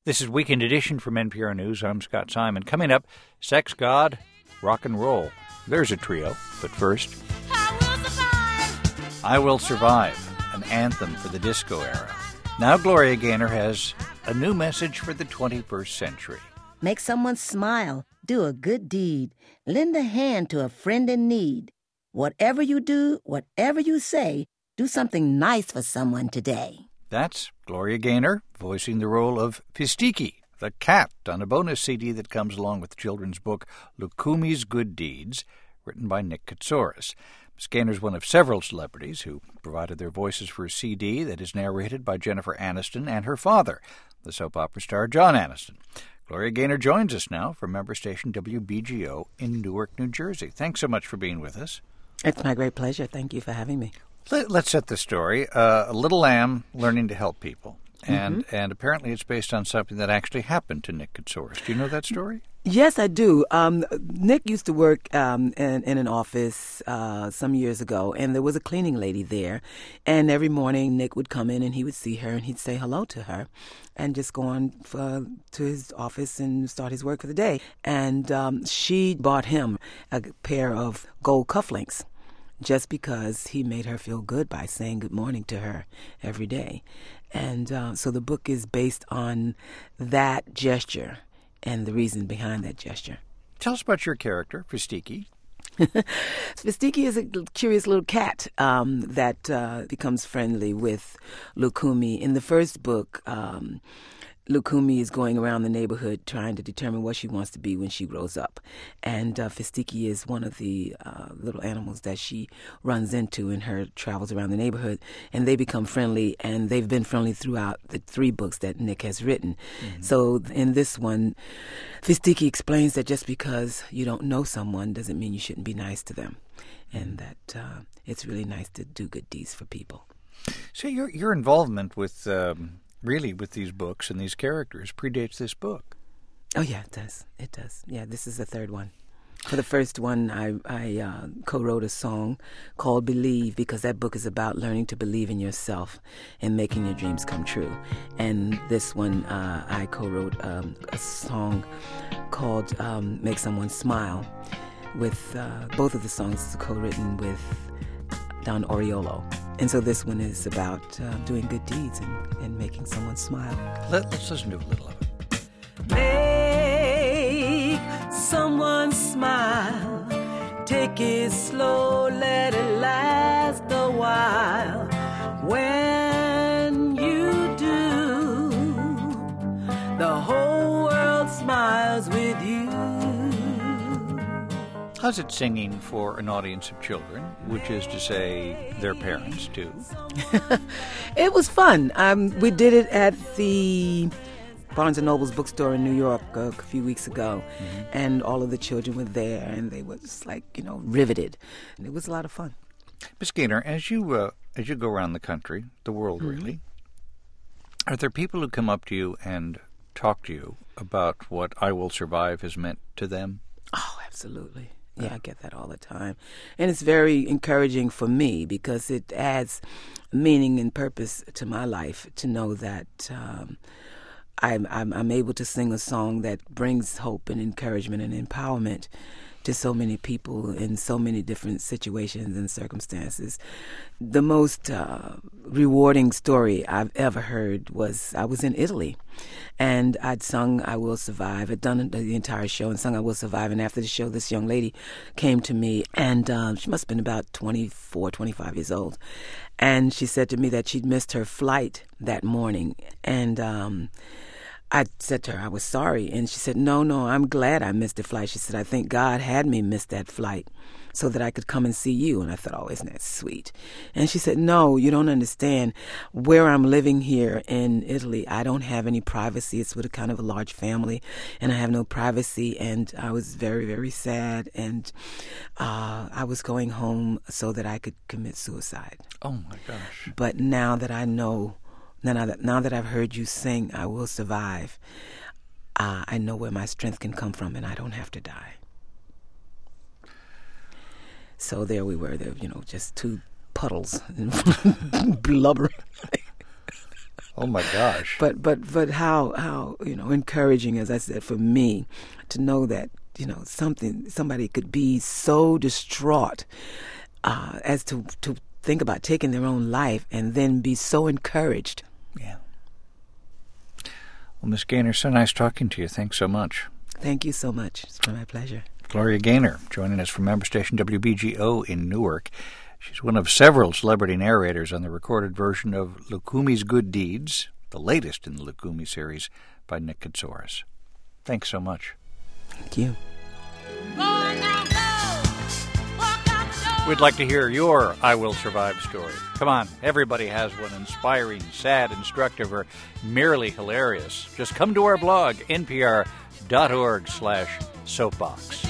This is Weekend Edition from NPR News. I'm Scott Simon. Coming up, Sex, God, Rock and Roll. There's a trio, but first, I Will Survive, an anthem for the disco era. Now Gloria Gaynor has a new message for the 21st century. Make someone smile. Do a good deed. Lend a hand to a friend in need. Whatever you do, whatever you say, do something nice for someone today. That's Gloria Gaynor voicing the role of Fistiki, the cat, on a bonus CD that comes along with the children's book Lukumi's Good Deeds, written by Nick Katsouris. Ms. Gaynor's one of several celebrities who provided their voices for a CD that is narrated by Jennifer Aniston and her father, the soap opera star John Aniston. Gloria Gaynor joins us now from member station WBGO in Newark, New Jersey. Thanks so much for being with us. It's my great pleasure. Thank you for having me. Let's set the story. A little lamb learning to help people. And apparently it's based on something that actually happened to Nick Katsouris. Do you know that story? Yes, I do. Nick used to work in an office some years ago, and there was a cleaning lady there. And every morning Nick would come in and he would see her and he'd say hello to her and just go on to his office and start his work for the day. And she bought him a pair of gold cufflinks, just because he made her feel good by saying good morning to her every day. And so the book is based on that gesture and the reason behind that gesture. Tell us about your character, Fistiki. Fistiki is a curious little cat that becomes friendly with Lukumi. In the first book, Lukumi is going around the neighborhood trying to determine what she wants to be when she grows up. And Fistiki is one of the little animals that she runs into in her travels around the neighborhood. And they become friendly, and they've been friendly throughout the 3 books that Nick has written. Mm-hmm. So in this one, Fistiki explains that just because you don't know someone doesn't mean you shouldn't be nice to them. And that it's really nice to do good deeds for people. So your involvement with... really, with these books and these characters, predates this book. Oh, yeah, it does. It does. Yeah, this is the third one. For the first one, I co-wrote a song called Believe, because that book is about learning to believe in yourself and making your dreams come true. And this one, I co-wrote a song called Make Someone Smile. With both of the songs co-written with Don Oriolo. And so this one is about doing good deeds and making someone smile. Let's listen to a little of it. Make someone smile. Take it slow, let it last a while. When you do, the whole world smiles with you. How's it singing for an audience of children, which is to say their parents, too? It was fun. We did it at the Barnes & Noble's bookstore in New York a few weeks ago, and all of the children were there, and they were just riveted. And it was a lot of fun. Ms. Gaynor, as you go around the country, the world really, are there people who come up to you and talk to you about what I Will Survive has meant to them? Oh, absolutely. Yeah, I get that all the time. And it's very encouraging for me because it adds meaning and purpose to my life to know that I'm able to sing a song that brings hope and encouragement and empowerment to so many people in so many different situations and circumstances. The most rewarding story I've ever heard was I was in Italy, and I'd sung I Will Survive. I'd done the entire show and sung I Will Survive, and after the show, this young lady came to me, and she must have been about 24, 25 years old, and she said to me that she'd missed her flight that morning, and I said to her I was sorry, and she said, no, I'm glad I missed the flight. She said, I think God had me miss that flight so that I could come and see you. And I thought, oh, isn't that sweet? And she said, no, you don't understand. Where I'm living here in Italy, I don't have any privacy. It's with a kind of a large family, and I have no privacy. And I was very, very sad, and I was going home so that I could commit suicide. Oh, my gosh. But now that I know, now that I've heard you sing I Will Survive, I know where my strength can come from, and I don't have to die. So there we were, there, just 2 puddles and blubbering. Oh my gosh! But how encouraging, as I said, for me to know that somebody could be so distraught as to think about taking their own life and then be so encouraged. Yeah. Well, Miss Gaynor, so nice talking to you. Thanks so much. Thank you so much. It's been my pleasure. Gloria Gaynor joining us from member station WBGO in Newark. She's one of several celebrity narrators on the recorded version of Lukumi's Good Deeds, the latest in the Lukumi series by Nick Katsouris. Thanks so much. Thank you. We'd like to hear your I Will Survive story. Come on, everybody has one, inspiring, sad, instructive, or merely hilarious. Just come to our blog, npr.org/soapbox.